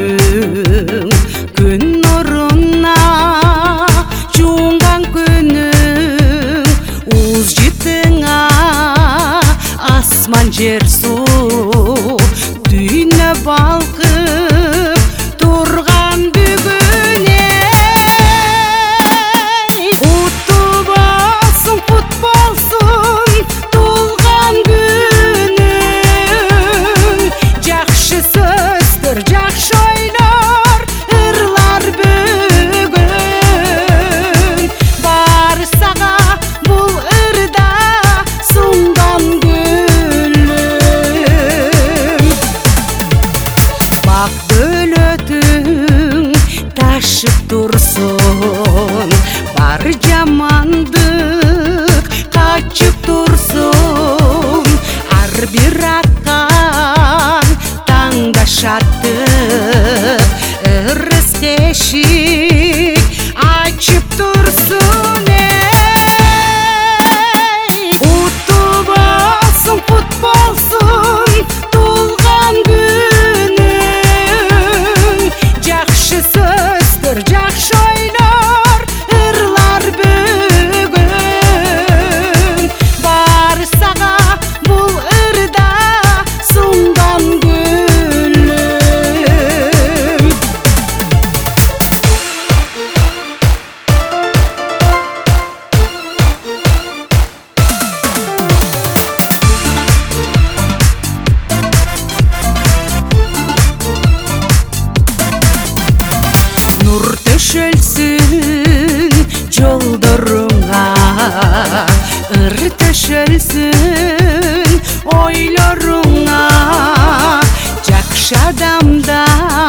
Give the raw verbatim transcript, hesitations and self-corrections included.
күнүң күн нурунда жунган күнүң уз жытыңа асман жер суу дүйнө балкып турган бүгүн уттуу болсун кут болсун туулган күнүң жакшы сөздөр жакшы ойлор ырлар бүгүн баары сага бул ырда сунган гүлүм бак бөлөтүң ташып турсун бар жамандык качып турсун ар бир аткан таңда шаттык ырыс эшик ачып турсун уттуу болсун кут болсун туулган күнүң жакшы сөздөр жакшы ойлор ырлар бүгүн баары сага бул ырда сунган гүлүм нур төшөлсүн жолдоруңа ыр төшөлсүн ойлоруңа жакшы адамдар